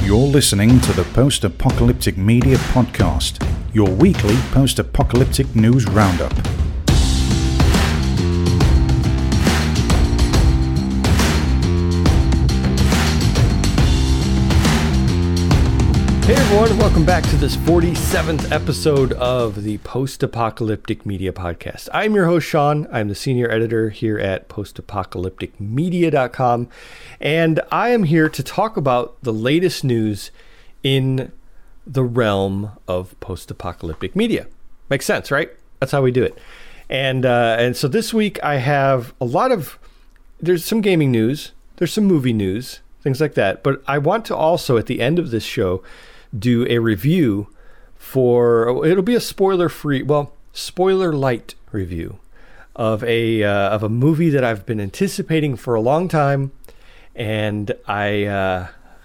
You're listening to the Post-Apocalyptic Media Podcast, your weekly post-apocalyptic news roundup. Hey everyone, welcome back to this 47th episode of the Post-Apocalyptic Media Podcast. I'm your host, Sean. I'm the senior editor here at postapocalypticmedia.com, and I am here to talk about the latest news in the realm of post-apocalyptic media. Makes sense, right? That's how we do it. And so this week I have there's some gaming news, there's some movie news, things like that, but I want to also, at the end of this show, do a review it'll be a spoiler light review of a movie that I've been anticipating for a long time, and I'm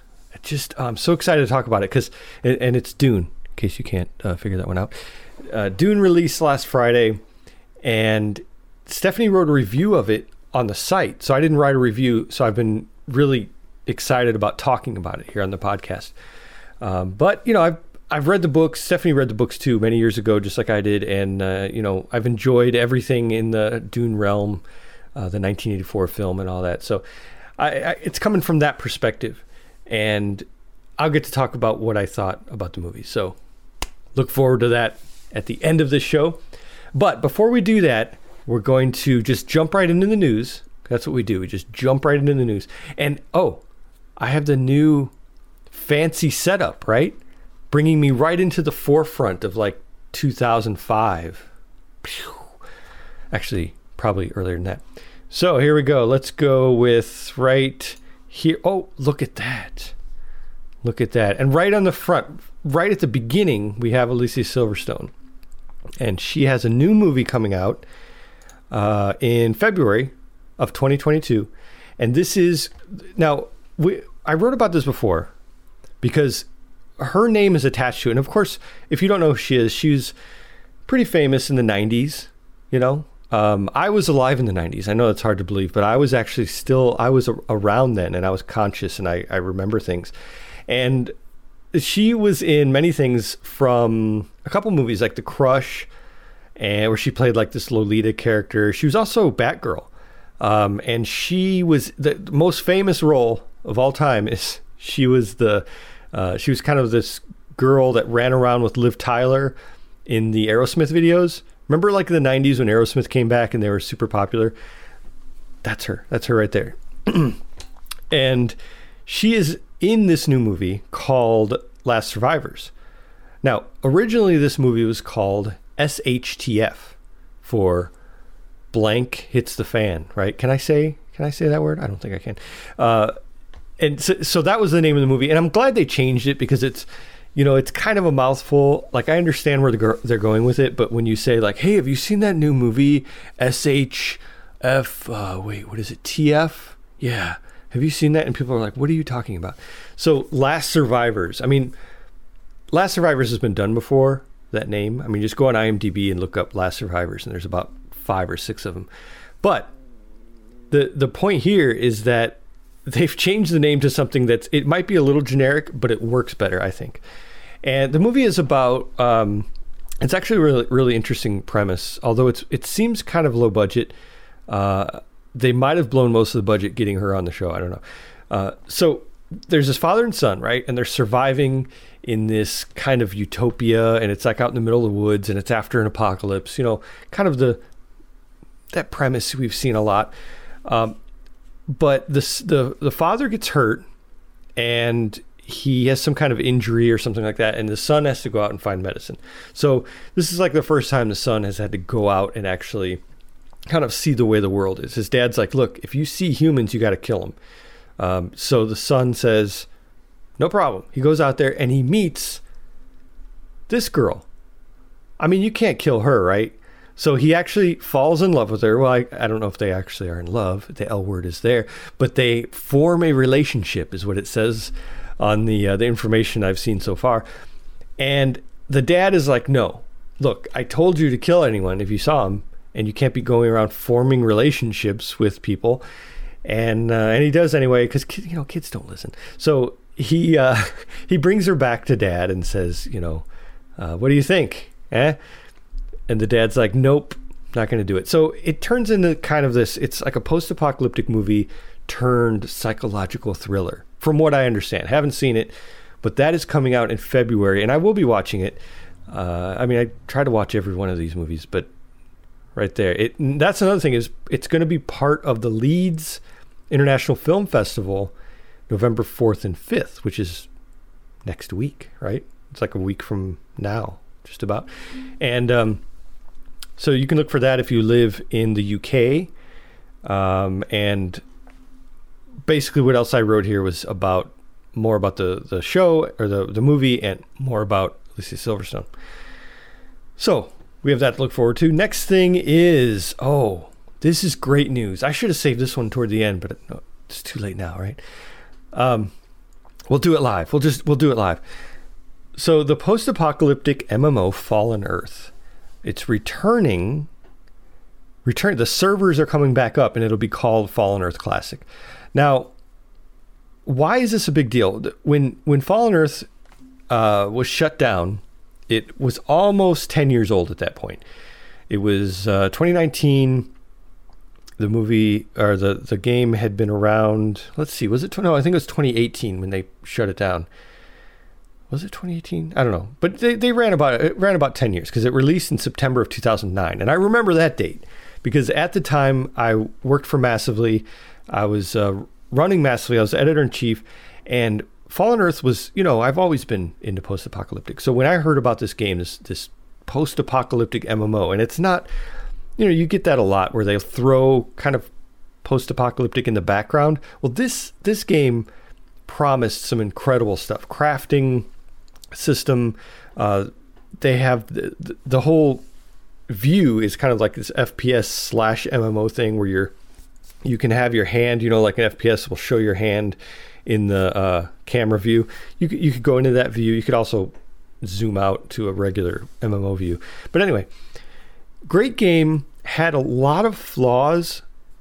so excited to talk about it and it's Dune, in case you can't figure that one out. Dune released last Friday, and Stephanie wrote a review of it on the site, so I didn't write a review, so I've been really excited about talking about it here on the podcast. But I've read the books. Stephanie read the books too many years ago, just like I did. And, I've enjoyed everything in the Dune realm, the 1984 film and all that. So it's coming from that perspective, and I'll get to talk about what I thought about the movie. So look forward to that at the end of this show. But before we do that, we're going to just jump right into the news. That's what we do. We just jump right into the news. And, I have the new fancy setup, right? Bringing me right into the forefront of like 2005. Actually, probably earlier than that. So here we go. Let's go with right here. Oh, look at that. Look at that. And right on the front, right at the beginning, we have Alicia Silverstone. And she has a new movie coming out in February of 2022. And this is, now, I wrote about this before, because her name is attached to it. And of course, if you don't know who she is, she's pretty famous in the 90s, I was alive in the 90s. I know it's hard to believe, but I was actually I was around then, and I was conscious, and I remember things. And she was in many things, from a couple movies like The Crush, and where she played like this Lolita character. She was also Batgirl. And she was the most famous role of all time is she was kind of this girl that ran around with Liv Tyler in the Aerosmith videos. Remember, like in the 90s when Aerosmith came back and they were super popular? That's her. That's her right there. And she is in this new movie called Last Survivors. Now, originally this movie was called SHTF, for Blank Hits the Fan, right? Can I say that word? I don't think I can. And so that was the name of the movie, and I'm glad they changed it, because it's kind of a mouthful. Like, I understand where they're going with it, but when you say like, "Hey, have you seen that new movie SHF? What is it? TF? Yeah, have you seen that?" And people are like, "What are you talking about?" So, Last Survivors. I mean, Last Survivors has been done before. That name. I mean, just go on IMDb and look up Last Survivors, and there's about 5 or 6 of them. But the point here is that they've changed the name to something it might be a little generic, but it works better, I think. And the movie is about, it's actually a really, really interesting premise, although it seems kind of low budget. They might have blown most of the budget getting her on the show. I don't know. So there's this father and son, right? And they're surviving in this kind of utopia, and it's like out in the middle of the woods, and it's after an apocalypse, kind of that premise we've seen a lot. But the father gets hurt, and he has some kind of injury or something like that, and the son has to go out and find medicine. So this is like the first time the son has had to go out and actually kind of see the way the world is. His dad's like, "Look, if you see humans, you got to kill them." So the son says, "No problem." He goes out there and he meets this girl. I mean, you can't kill her, right? So he actually falls in love with her. Well, I don't know if they actually are in love. The L word is there. But they form a relationship, is what it says on the information I've seen so far. And the dad is like, "No, look, I told you to kill anyone if you saw him, and you can't be going around forming relationships with people." And he does anyway, because kids don't listen. So he he brings her back to Dad and says, what do you think? And the dad's like, nope, not going to do it. So it turns into kind of this, it's like a post-apocalyptic movie turned psychological thriller, from what I understand. Haven't seen it, but that is coming out in February, and I will be watching it. I try to watch every one of these movies, but right there, that's another thing, is it's going to be part of the Leeds International Film Festival, November 4th and 5th, which is next week, right? It's like a week from now, just about. And so you can look for that if you live in the UK. And basically what else I wrote here was more about the show, or the movie, and more about Alicia Silverstone. So we have that to look forward to. Next thing is, this is great news. I should have saved this one toward the end, but it's too late now, right? We'll do it live. We'll do it live. So the post-apocalyptic MMO Fallen Earth, it's returning. The servers are coming back up, and it'll be called Fallen Earth Classic. Now, why is this a big deal? When Fallen Earth was shut down, it was almost 10 years old at that point. It was 2019. The movie, or the game, had been around. Let's see, was it? No, I think it was 2018 when they shut it down. Was it 2018? I don't know, but they ran about 10 years, because it released in September of 2009, and I remember that date because at the time I worked for Massively. I was running Massively. I was editor in chief, and Fallen Earth was, I've always been into post-apocalyptic. So when I heard about this game, this post-apocalyptic MMO, and it's not. You get that a lot where they throw kind of post-apocalyptic in the background. Well, this game promised some incredible stuff. Crafting system. They have the whole view is kind of like this FPS / MMO thing where you can have your hand, like an FPS will show your hand in the camera view. You could go into that view. You could also zoom out to a regular MMO view. But anyway, great game, had a lot of flaws.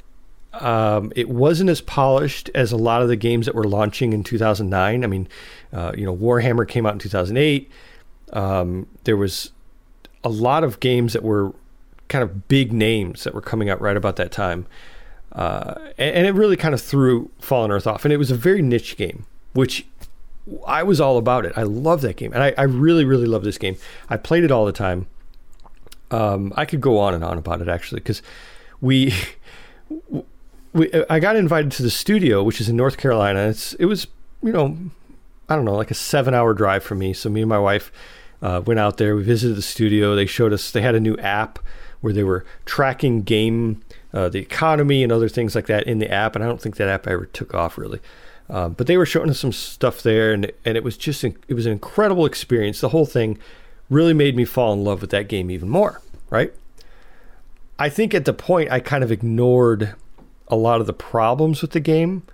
It wasn't as polished as a lot of the games that were launching in 2009. I mean, Warhammer came out in 2008. There was a lot of games that were kind of big names that were coming out right about that time. And it really kind of threw Fallen Earth off. And it was a very niche game, which I was all about it. I love that game. And I really, really love this game. I played it all the time. I could go on and on about it, actually, because I got invited to the studio, which is in North Carolina. It was, I don't know, like a 7-hour drive from me. So me and my wife went out there. We visited the studio. They showed us, they had a new app where they were tracking game, the economy and other things like that in the app. And I don't think that app ever took off, really. But they were showing us some stuff there, and it was just, it was an incredible experience. The whole thing really made me fall in love with that game even more, right? I think at the point I kind of ignored a lot of the problems with the game.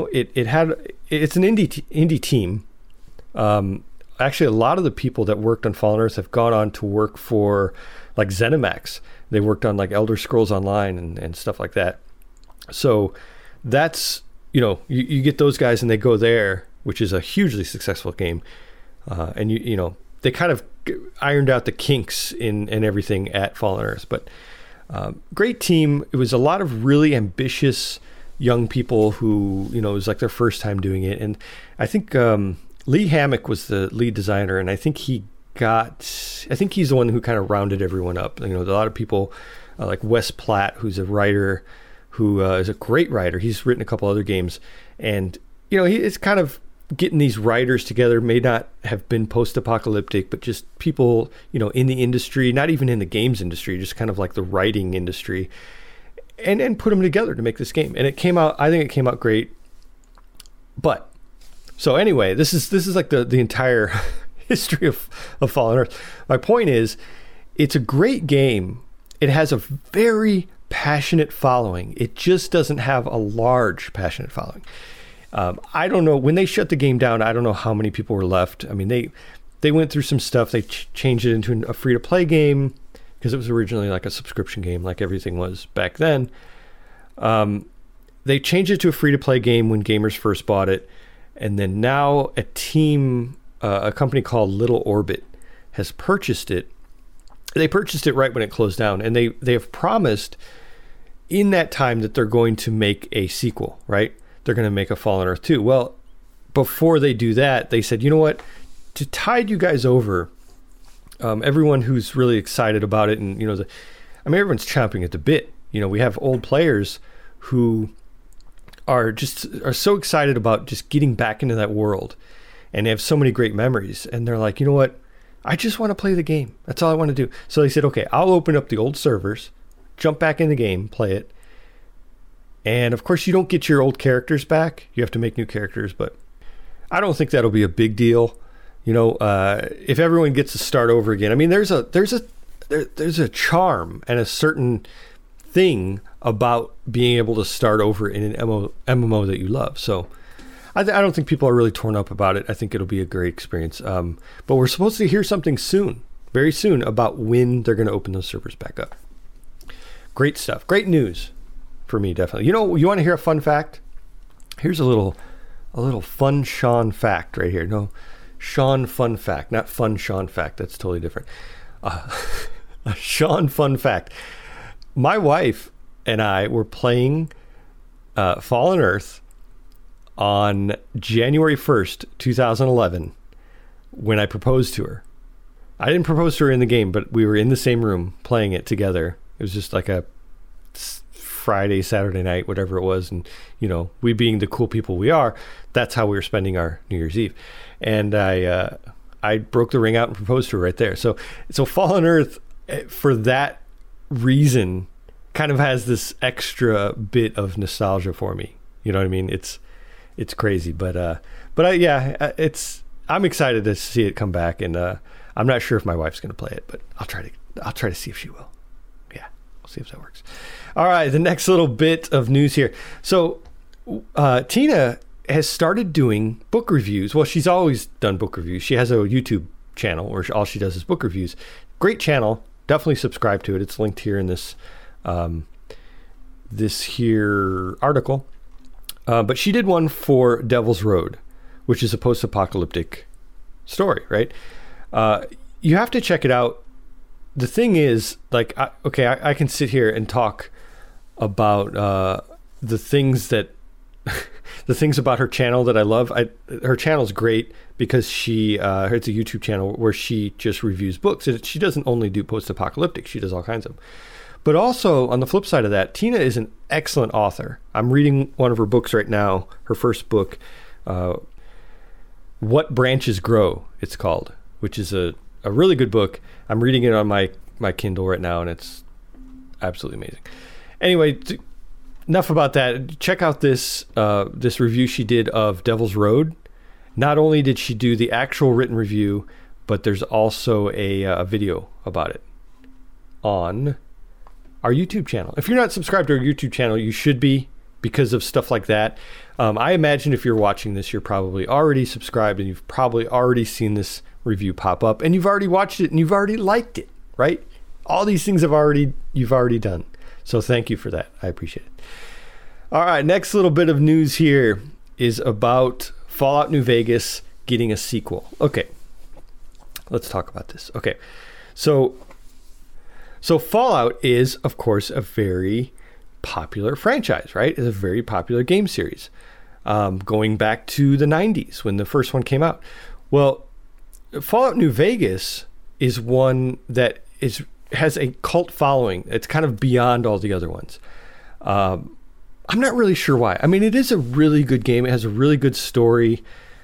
It's an indie team. Actually, a lot of the people that worked on Fallen Earth have gone on to work for like ZeniMax. They worked on like Elder Scrolls Online and stuff like that. So that's, you get those guys and they go there, which is a hugely successful game. And they kind of ironed out the kinks in everything at Fallen Earth. But great team. It was a lot of really ambitious young people who, it was like their first time doing it. And I think Lee Hammock was the lead designer, and I think he's the one who kind of rounded everyone up. A lot of people like Wes Platt, who's a writer, who is a great writer. He's written a couple other games, and it's kind of getting these writers together. May not have been post-apocalyptic, but just people, in the industry, not even in the games industry, just kind of like the writing industry, and put them together to make this game. And I think it came out great. But so anyway, this is like the entire history of Fallen Earth. My point is, it's a great game. It has a very passionate following. It just doesn't have a large passionate following. I don't know, when they shut the game down, I don't know how many people were left. I mean, they went through some stuff. They changed it into a free-to-play game because it was originally like a subscription game, like everything was back then. They changed it to a free-to-play game when gamers first bought it, And then now a company called Little Orbit has purchased it. They purchased it right when it closed down, and they have promised in that time that they're going to make a sequel, right? They're going to make a Fallen Earth 2. Well, before they do that, they said, you know what? To tide you guys over, everyone who's really excited about it, and everyone's chomping at the bit. We have old players who are so excited about just getting back into that world, and they have so many great memories, and they're like, you know what? I just want to play the game. That's all I want to do. So they said, okay, I'll open up the old servers, jump back in the game, play it. And of course, you don't get your old characters back. You have to make new characters, but I don't think that'll be a big deal. If everyone gets to start over again, I mean, there's a charm and a certain thing about being able to start over in an MMO that you love. So I don't think people are really torn up about it. I think it'll be a great experience. But we're supposed to hear something soon, very soon, about when they're going to open those servers back up. Great stuff. Great news for me, definitely. You want to hear a fun fact? Here's a little fun Sean fact right here. No, Sean fun fact, not fun Sean fact. That's totally different. A Sean fun fact. My wife and I were playing Fallen Earth on January 1st, 2011, when I proposed to her. I didn't propose to her in the game, but we were in the same room playing it together. It was just like a Friday, Saturday night, whatever it was. And, we being the cool people we are, that's how we were spending our New Year's Eve. And I broke the ring out and proposed to her right there. So Fallen Earth, for that reason, kind of has this extra bit of nostalgia for me. You know what I mean? It's crazy, but I'm excited to see it come back, and I'm not sure if my wife's going to play it, but I'll try to see if she will. Yeah, we'll see if that works. All right, the next little bit of news here. So Tina has started doing book reviews. Well, she's always done book reviews. She has a YouTube channel where all she does is book reviews. Great channel. Definitely subscribe to it. It's linked here in this here article. But she did one for Devil's Road, which is a post-apocalyptic story, right? You have to check it out. The thing is, like, I can sit here and talk about the things about her channel that I love. Her channel's great because it's a YouTube channel where she just reviews books. She doesn't only do post-apocalyptic. She does all kinds of them. But also, on the flip side of that, Tina is an excellent author. I'm reading one of her books right now, her first book, What Branches Grow, it's called, which is a really good book. I'm reading it on my Kindle right now, and it's absolutely amazing. Anyway, enough about that. Check out this review she did of Devil's Road. Not only did she do the actual written review, but there's also a video about it on our YouTube channel. If you're not subscribed to our YouTube channel, you should be, because of stuff like that. I imagine if you're watching this, you're probably already subscribed, and you've probably already seen this review pop up, and you've already watched it, and you've already liked it, right? All these things you've already done. So thank you for that. I appreciate it. All right, next little bit of news here is about Fallout New Vegas getting a sequel. Okay, let's talk about this. Okay, so Fallout is, of course, a very popular franchise, right? It's a very popular game series, going back to the 90s when the first one came out. Well, Fallout New Vegas is one that has a cult following. It's kind of beyond all the other ones. I'm not really sure why. I mean, it is a really good game. It has a really good story.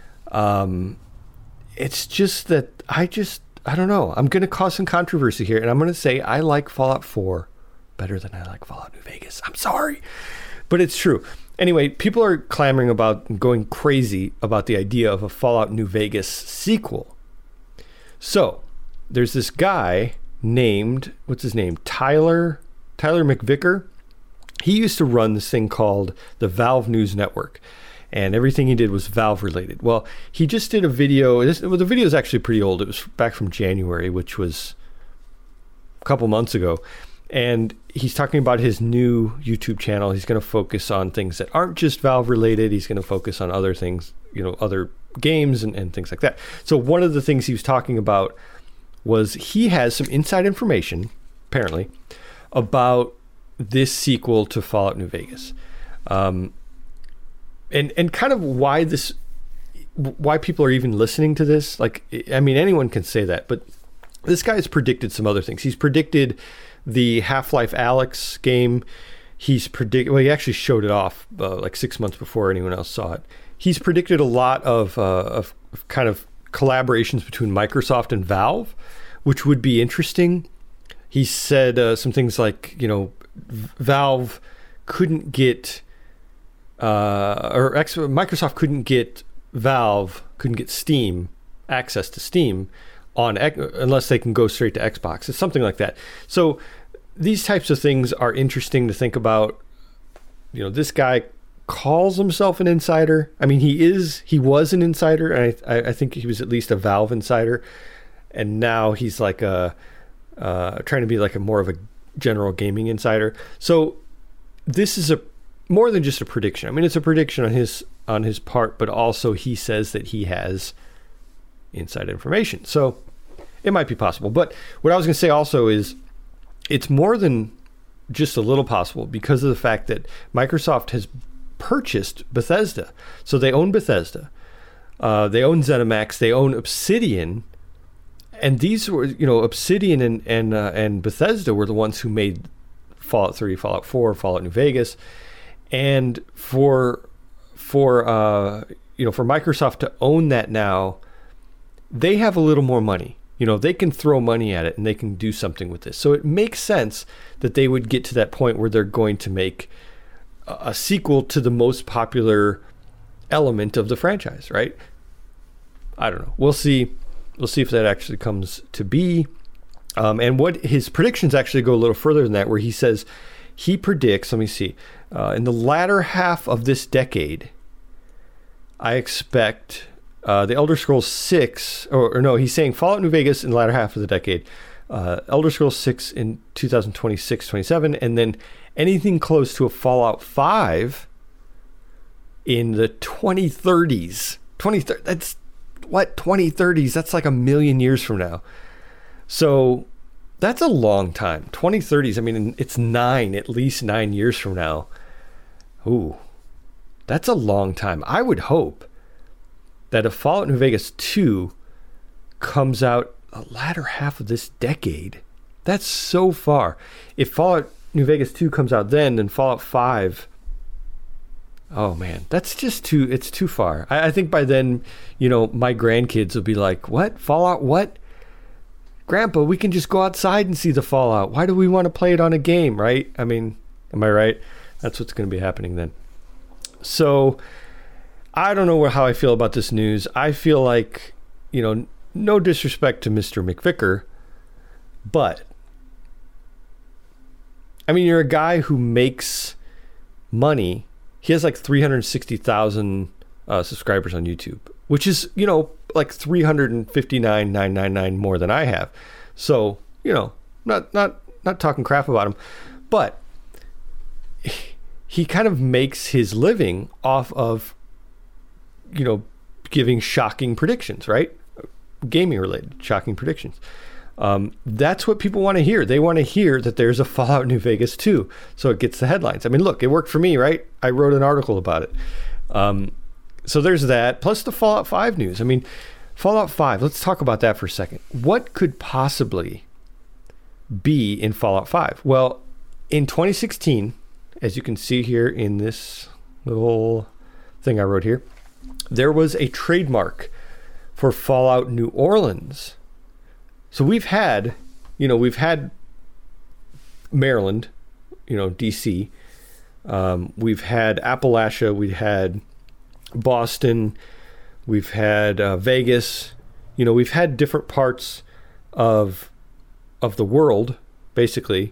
It's just that I don't know. I'm going to cause some controversy here, and I'm going to say I like Fallout 4 better than I like Fallout New Vegas. I'm sorry, but it's true. Anyway, people are clamoring about, going crazy about the idea of a Fallout New Vegas sequel. So there's this guy named, what's his name? Tyler McVicker. He used to run this thing called the Valve News Network, and everything he did was Valve related. Well, he just did a video. The video is actually pretty old. It was back from January, which was a couple months ago. And he's talking about his new YouTube channel. He's going to focus on things that aren't just Valve related. He's going to focus on other things, other games and things like that. So one of the things he was talking about was he has some inside information, apparently, about this sequel to Fallout New Vegas, and kind of why people are even listening to this. Like, I mean, anyone can say that, but this guy's predicted some other things. He's predicted the Half-Life Alyx game. He actually showed it off like 6 months before anyone else saw it. He's predicted a lot of kind of collaborations between Microsoft and Valve, which would be interesting. He said some things like, Valve couldn't get, Microsoft couldn't get Steam, access to Steam unless they can go straight to Xbox. It's something like that. So these types of things are interesting to think about. This guy calls himself an insider. I mean, he was an insider, and I think he was at least a Valve insider, and now he's like trying to be like a more of a general gaming insider. So this is more than just a prediction. I mean, it's a prediction on his part, but also he says that he has inside information. So it might be possible. But what I was going to say also is it's more than just a little possible because of the fact that Microsoft has purchased Bethesda. So they own Bethesda. They own ZeniMax. They own Obsidian. And these were, Obsidian and Bethesda were the ones who made Fallout 3, Fallout 4, Fallout New Vegas. And for Microsoft to own that now, they have a little more money. They can throw money at it and they can do something with this. So it makes sense that they would get to that point where they're going to make a sequel to the most popular element of the franchise, right? I don't know. We'll see. We'll see if that actually comes to be. And what his predictions actually go a little further than that, where he says he predicts, let me see, in the latter half of this decade, I expect the Elder Scrolls 6, or no, he's saying Fallout New Vegas in the latter half of the decade, Elder Scrolls 6 in 2026, 27, and then anything close to a Fallout 5 in the 2030s. 2030s? That's like a million years from now. So that's a long time. 2030s, I mean, it's at least 9 years from now. Ooh, that's a long time. I would hope that if Fallout New Vegas 2 comes out the latter half of this decade, that's so far. If Fallout New Vegas 2 comes out then Fallout 5, oh man, it's too far. I think by then, my grandkids will be like, what? Fallout what? Grandpa, we can just go outside and see the Fallout. Why do we want to play it on a game, right? I mean, am I right? That's what's going to be happening then. So I don't know how I feel about this news. I feel like, no disrespect to Mr. McVicker, but I mean, you're a guy who makes money. He has like 360,000 subscribers on YouTube, which is, like 359,999 more than I have. So, not talking crap about him, but he kind of makes his living off of, giving shocking predictions, right? Gaming related shocking predictions. That's what people want to hear. They want to hear that there's a Fallout New Vegas 2. So it gets the headlines. I mean, look, it worked for me, right? I wrote an article about it. So there's that. Plus the Fallout 5 news. I mean, Fallout 5, let's talk about that for a second. What could possibly be in Fallout 5? Well, in 2016, as you can see here in this little thing I wrote here, there was a trademark for Fallout New Orleans. So we've had Maryland, DC. We've had Appalachia. We've had Boston. We've had Vegas. We've had different parts of the world, basically.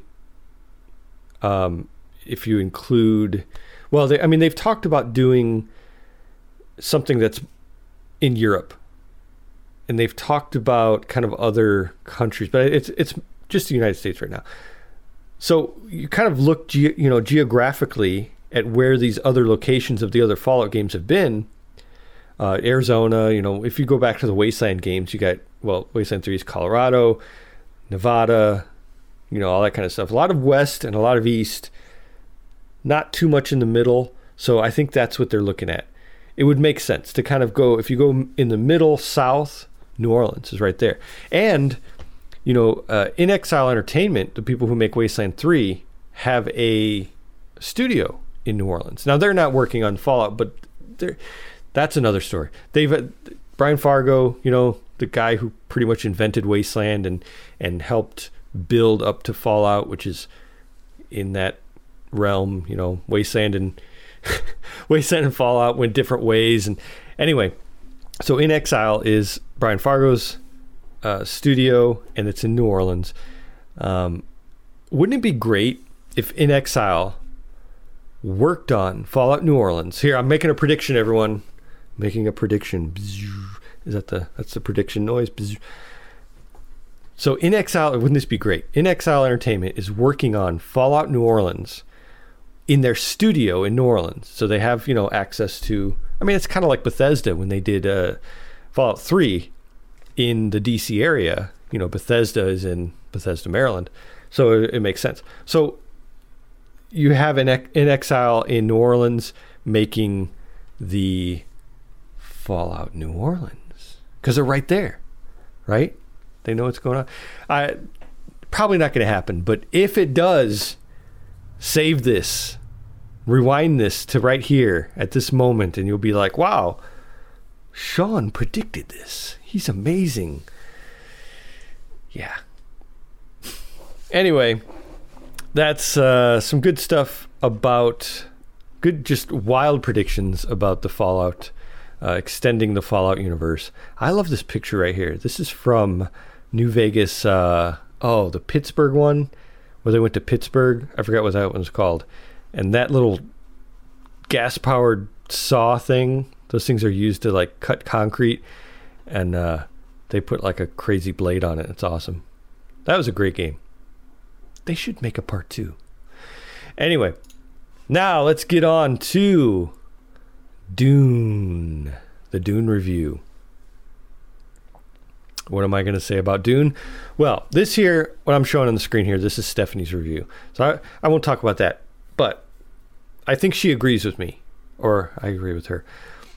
If you include, they've talked about doing something that's in Europe. And they've talked about kind of other countries, but it's just the United States right now. So you kind of look, geographically at where these other locations of the other Fallout games have been. Arizona. If you go back to the Wasteland games, you got, Wasteland 3 is Colorado, Nevada, all that kind of stuff. A lot of west and a lot of east, not too much in the middle. So I think that's what they're looking at. It would make sense to kind of go, if you go in the middle, south, New Orleans is right there. And, In Exile Entertainment, the people who make Wasteland 3, have a studio in New Orleans. Now, they're not working on Fallout, but that's another story. Brian Fargo, the guy who pretty much invented Wasteland and helped build up to Fallout, which is in that realm. Wasteland and Wasteland and Fallout went different ways. And anyway, so In Exile is Brian Fargo's studio, and it's in New Orleans. Wouldn't it be great if In Exile worked on Fallout New Orleans? Here, I'm making a prediction, everyone. Making a prediction. That's the prediction noise. So In Exile, wouldn't this be great? In Exile Entertainment is working on Fallout New Orleans in their studio in New Orleans. So they have, access to, it's kind of like Bethesda when they did Fallout 3 in the DC area. Bethesda is in Bethesda, Maryland. So it makes sense. So you have In Exile in New Orleans making the Fallout New Orleans because they're right there, right? They know what's going on. Probably not going to happen, but if it does, save this, rewind this to right here at this moment, and you'll be like, wow, Sean predicted this. He's amazing. Yeah. Anyway, that's some good stuff about just wild predictions about the Fallout, extending the Fallout universe. I love this picture right here. This is from New Vegas. The Pittsburgh one, where they went to Pittsburgh. I forgot what that one's called. And that little gas-powered saw thing, those things are used to like cut concrete, and they put like a crazy blade on it. It's awesome. That was a great game. They should make a part 2. Anyway, now let's get on to Dune, the Dune review. What am I going to say about Dune? Well, this here, what I'm showing on the screen here, this is Stephanie's review. So I won't talk about that, but I think she agrees with me, or I agree with her.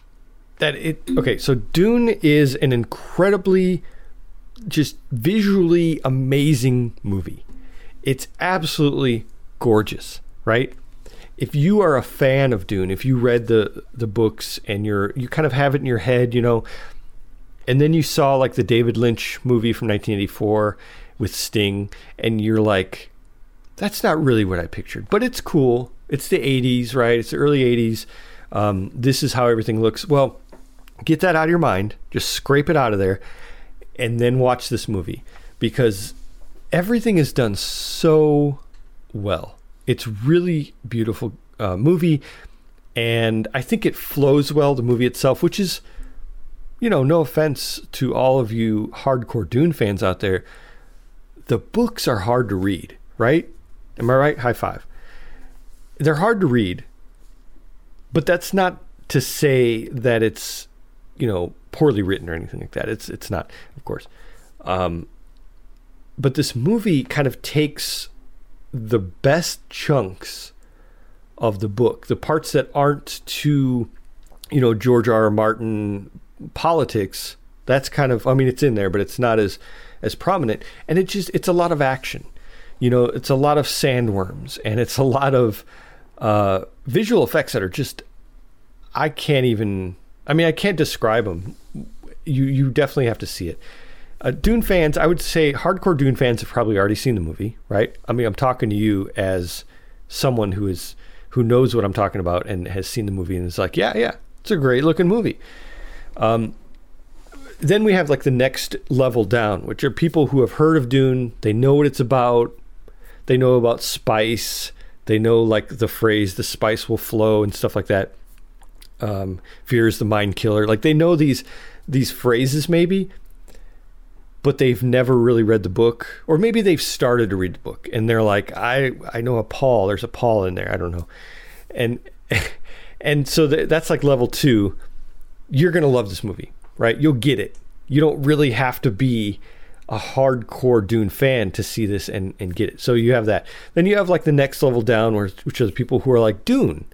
So Dune is an incredibly, just visually amazing movie. It's absolutely gorgeous, right? If you are a fan of Dune, if you read the books and you kind of have it in your head, and then you saw like the David Lynch movie from 1984 with Sting, and you're like, that's not really what I pictured, but it's cool. It's the 80s, right? It's the early 80s. This is how everything looks. Well, get that out of your mind. Just scrape it out of there and then watch this movie, because everything is done so well. It's really beautiful movie, and I think it flows well, the movie itself, which is, no offense to all of you hardcore Dune fans out there, the books are hard to read, right? Am I right? High five. They're hard to read, but that's not to say that it's, poorly written or anything like that. It's not, of course. But this movie kind of takes the best chunks of the book, the parts that aren't too, George R.R. Martin politics. That's kind of, it's in there, but it's not as prominent. And it's a lot of action. It's a lot of sandworms, and it's a lot of visual effects that are just, I can't describe them. You definitely have to see it. Dune fans, I would say hardcore Dune fans have probably already seen the movie, right? I'm talking to you as someone who knows what I'm talking about and has seen the movie and is like, yeah, it's a great looking movie. Then we have like the next level down, which are people who have heard of Dune. They know what it's about. They know about spice. They know like the phrase, the spice will flow and stuff like that. Fear is the mind killer. Like they know these phrases maybe, but they've never really read the book, or maybe they've started to read the book and they're like, I know a Paul, there's a Paul in there. I don't know. And so that's like level 2. you're going to love this movie, right? You'll get it. You don't really have to be a hardcore Dune fan to see this and get it. So you have that. Then you have like the next level down, which are the people who are like, Dune.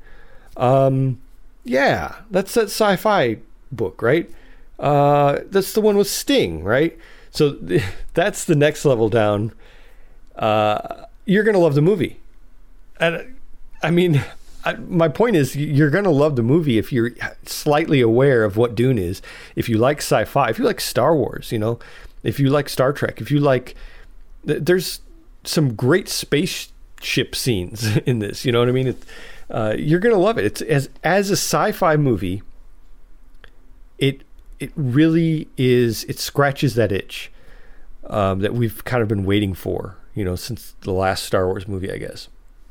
Yeah, that's that sci-fi book, right? That's the one with Sting, right? So that's the next level down. You're going to love the movie. And I mean, my point is you're going to love the movie if you're slightly aware of what Dune is. If you like sci-fi, if you like Star Wars, if you like Star Trek, if you like, there's some great spaceship scenes in this, you know what I mean? You're going to love it. It's as a sci-fi movie, it really is, it scratches that itch that we've kind of been waiting for, since the last Star Wars movie, I guess.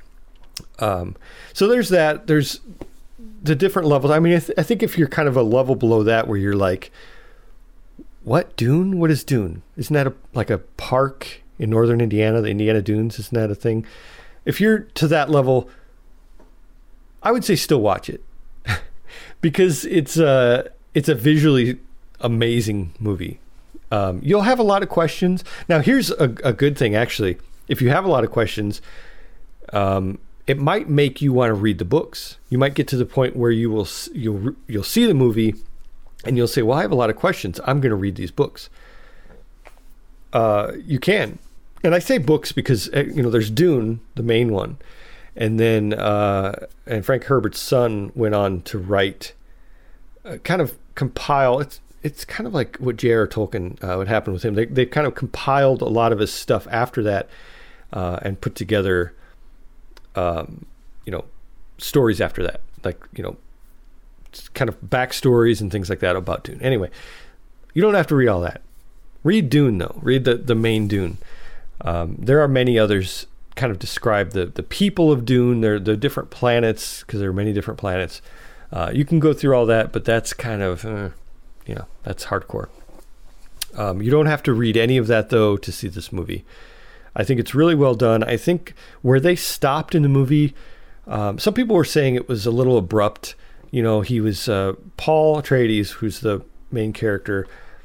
So there's that. There's the different levels. I mean, I think if you're kind of a level below that, where you're like, what, Dune? What is Dune? Isn't that like a park in northern Indiana, the Indiana Dunes? Isn't that a thing? If you're to that level, I would say still watch it because it's a visually amazing movie. You'll have a lot of questions. Now, here's a good thing, actually. If you have a lot of questions, it might make you want to read the books. You might get to the point where you'll see the movie and you'll say, well, I have a lot of questions. I'm going to read these books. You can. And I say books because, there's Dune, the main one. And then, and Frank Herbert's son went on to write, kind of compile. It's kind of like what J.R.R. Tolkien, what happened with him. They kind of compiled a lot of his stuff after that, and put together, stories after that, like, kind of backstories and things like that about Dune. Anyway, you don't have to read all that. Read Dune, though. Read the main Dune. There are many others kind of describe the people of Dune, the different planets, because there are many different planets. You can go through all that, but that's kind of, that's hardcore. You don't have to read any of that, though, to see this movie. I think it's really well done. I think where they stopped in the movie, some people were saying it was a little abrupt. He was Paul Atreides, who's the main character.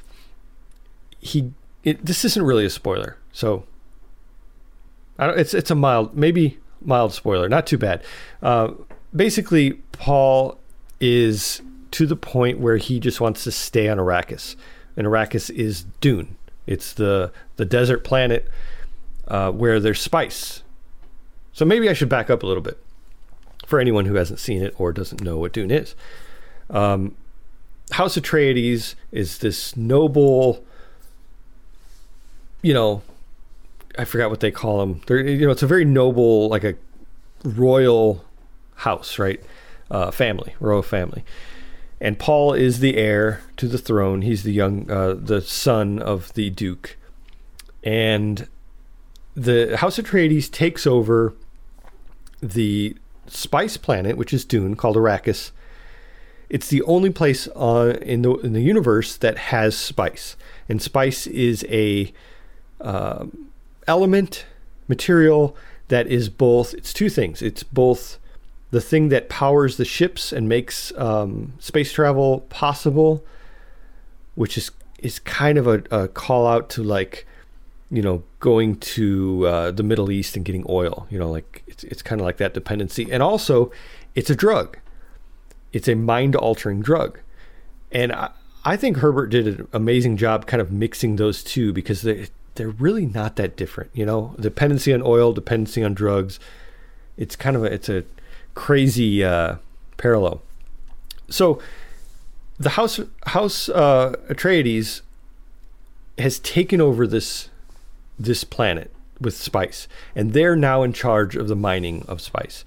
This isn't really a spoiler, so it's a mild spoiler, not too bad. Basically, Paul is to the point where he just wants to stay on Arrakis, and Arrakis is Dune. It's the desert planet where there's spice. So maybe I should back up a little bit for anyone who hasn't seen it or doesn't know what Dune is. House Atreides is this noble, I forgot what they call them. It's a very noble, like a royal house, right? Royal family. And Paul is the heir to the throne. He's the son of the Duke. And the House Atreides takes over the spice planet, which is Dune, called Arrakis. It's the only place in the universe that has spice. And spice is a material that is both, it's two things. It's both the thing that powers the ships and makes space travel possible, which is kind of a call out to, like, going to the Middle East and getting oil, like it's kind of like that dependency. And also it's a drug. It's a mind-altering drug. And I think Herbert did an amazing job kind of mixing those two, because they're really not that different, dependency on oil, dependency on drugs. It's kind of it's a crazy parallel. So the House Atreides has taken over this planet with spice, and they're now in charge of the mining of spice.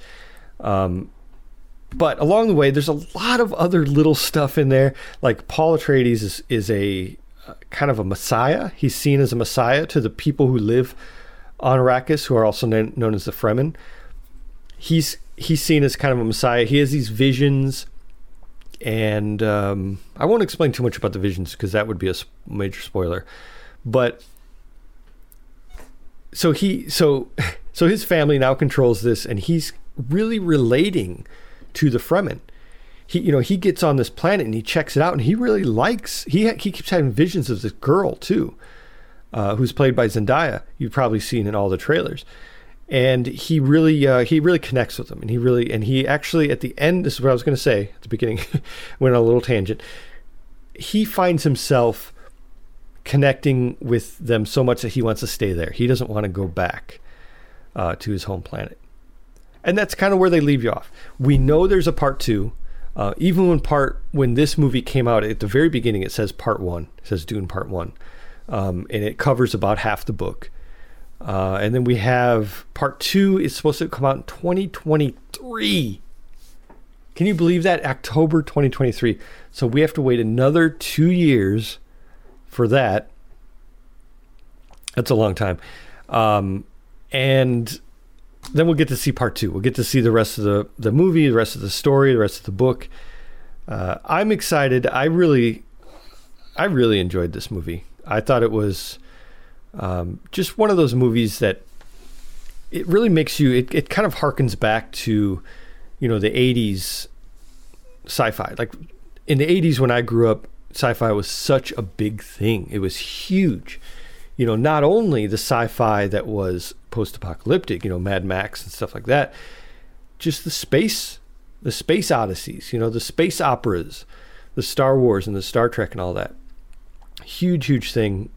But along the way, there's a lot of other little stuff in there. Like Paul Atreides is a kind of a messiah. He's seen as a messiah to the people who live on Arrakis, who are also known as the Fremen. He's seen as kind of a messiah. He has these visions, and I won't explain too much about the visions because that would be a major spoiler. But so his family now controls this, and he's really relating to the Fremen. he gets on this planet and he checks it out, and he really likes. He keeps having visions of this girl too, who's played by Zendaya. You've probably seen in all the trailers. And he really connects with them, and he actually at the end, this is what I was going to say at the beginning, went on a little tangent. He finds himself connecting with them so much that he wants to stay there. He doesn't want to go back to his home planet, and that's kind of where they leave you off. We know there's a part 2. Even when this movie came out at the very beginning, it says part 1. It says Dune Part 1, and it covers about half the book. And then we have part 2 is supposed to come out in 2023. Can you believe that? October 2023. So we have to wait another 2 years for that. That's a long time. And then we'll get to see part 2. We'll get to see the rest of the movie, the rest of the story, the rest of the book. I'm excited. I really enjoyed this movie. I thought it was just one of those movies that it really makes you, it kind of harkens back to, the 80s sci-fi. Like in the 80s when I grew up, sci-fi was such a big thing. It was huge. Not only the sci-fi that was post-apocalyptic, Mad Max and stuff like that, just the space odysseys, the space operas, the Star Wars and the Star Trek and all that. Huge thing.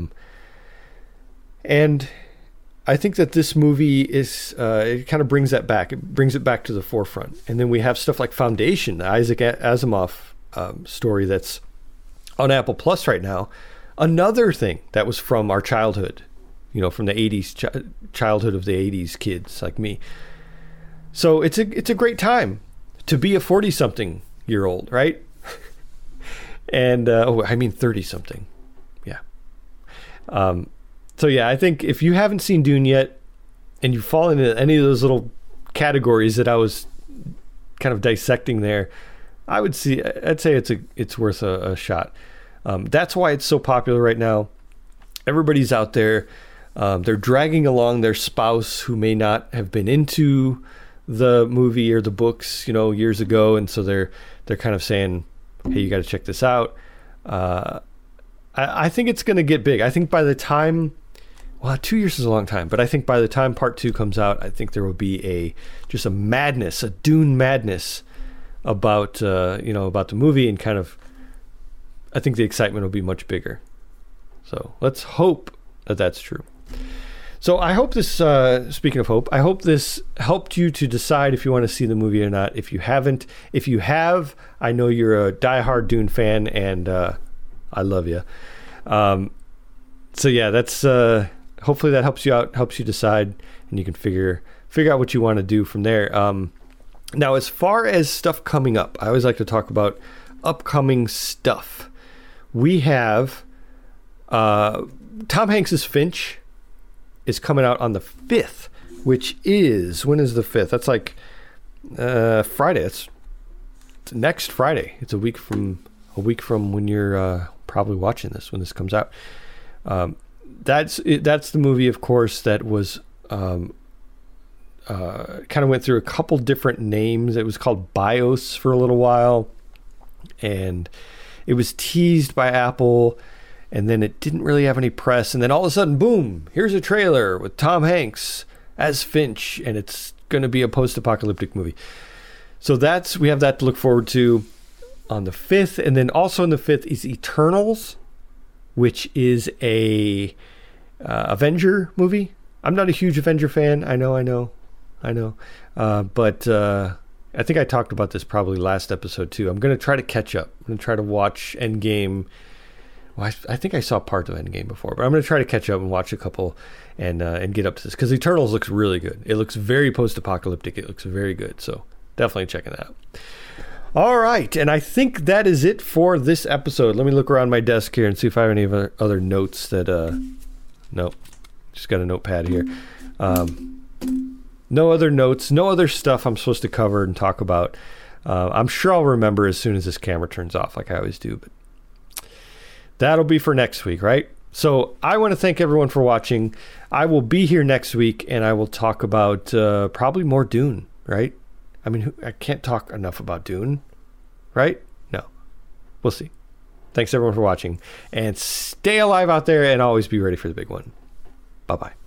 And I think that this movie is, it kind of brings that back. It brings it back to the forefront. And then we have stuff like Foundation, the Isaac Asimov story that's on Apple Plus right now. Another thing that was from our childhood, from the 80s, childhood of the 80s kids like me. So it's a great time to be a 40-something-year-old, right? And, 30-something. Yeah. So yeah, I think if you haven't seen Dune yet, and you fall into any of those little categories that I was kind of dissecting there, I'd say it's worth a shot. That's why it's so popular right now. Everybody's out there. They're dragging along their spouse who may not have been into the movie or the books, years ago, and so they're kind of saying, "Hey, you got to check this out." I think it's going to get big. I think by the time, 2 years is a long time, but I think by the time part 2 comes out, I think there will be just a madness, a Dune madness about the movie, and kind of, I think the excitement will be much bigger. So let's hope that that's true. So I hope this, speaking of hope, I hope this helped you to decide if you want to see the movie or not. If you haven't, if you have, I know you're a diehard Dune fan, and I love you. So yeah, that's hopefully that helps you out, helps you decide, and you can figure out what you want to do from there. Now, as far as stuff coming up, I always like to talk about upcoming stuff. We have Tom Hanks's Finch is coming out on the 5th, which is, when is the 5th? That's like Friday. It's next Friday. It's a week from when you're probably watching this, when this comes out. That's the movie, of course, that was kind of went through a couple different names. It was called BIOS for a little while, and it was teased by Apple, and then it didn't really have any press, and then all of a sudden, boom, here's a trailer with Tom Hanks as Finch, and it's going to be a post-apocalyptic movie. So we have that to look forward to on the 5th, and then also on the 5th is Eternals, which is a Avenger movie. I'm not a huge Avenger fan. I know. But I think I talked about this probably last episode too. I'm going to try to catch up. I'm going to try to watch Endgame. Well, I think I saw part of Endgame before, but I'm going to try to catch up and watch a couple and get up to this, because Eternals looks really good. It looks very post-apocalyptic. It looks very good. So definitely checking that out. All right. And I think that is it for this episode. Let me look around my desk here and see if I have any other notes that, nope, just got a notepad here. No other notes, no other stuff I'm supposed to cover and talk about. I'm sure I'll remember as soon as this camera turns off, like I always do, but that'll be for next week, right? So I want to thank everyone for watching. I will be here next week, and I will talk about probably more Dune, right? I mean, I can't talk enough about Dune. right? No. We'll see. Thanks everyone for watching, and stay alive out there and always be ready for the big one. Bye-bye.